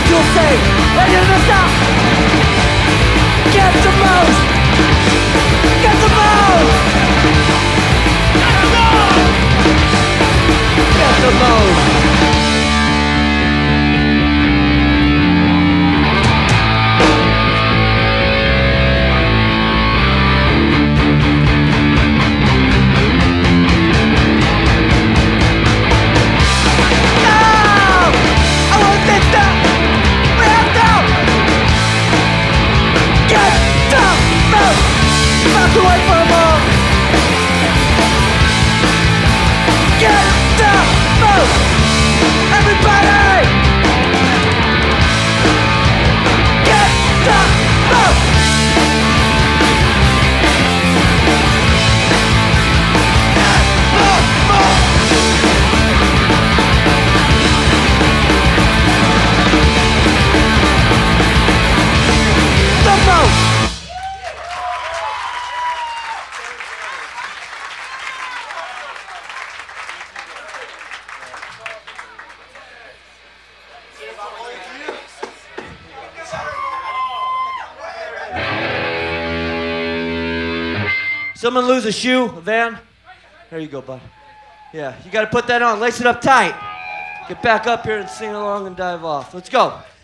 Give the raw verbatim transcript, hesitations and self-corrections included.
you'll say that you're the top. Get the most. Get the most. Get the most. Away from all. Get the most. Everybody. Get the most. The most. Someone lose a shoe, Van? There you go, bud. Yeah, you gotta put that on. Lace it up tight. Get back up here and sing along and dive off. Let's go.